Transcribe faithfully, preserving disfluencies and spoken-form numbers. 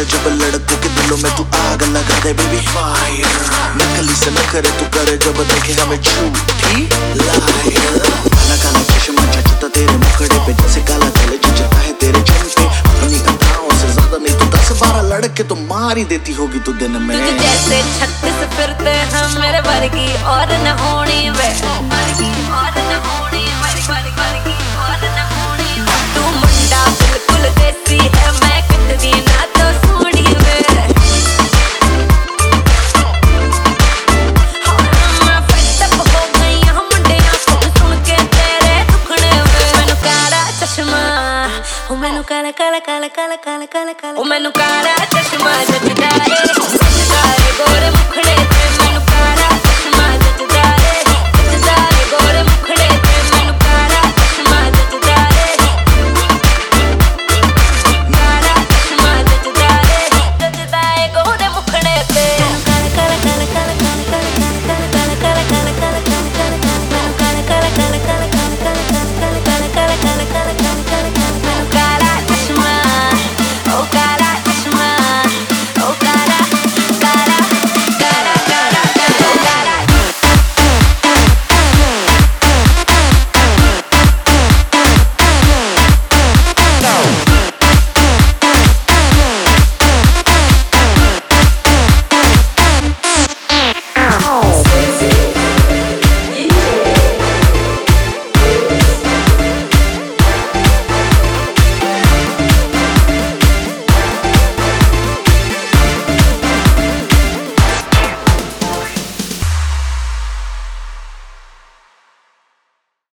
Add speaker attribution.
Speaker 1: जब लड़कों के दिलों में तू आग लगा दे बेबी फायर। नकली से न करे तू करे जब देखे हमें झूठी लायर। काला काला चश्मा जचता तेरे मुखड़े पे जैसे काला तिल जचता है तेरे चिन पे। अपनी अदाओं से ज्यादा नहीं तू दस बारह लड़के तो मार ही देती होगी तू दिन में।
Speaker 2: तुझे जैसे छत्तीस फिरते हैं मेरे वर्गी और न होनी वे और न होनी वर्गी और न होनी। तू मुंडा बिल्कुल देसी है मैं कितनी ना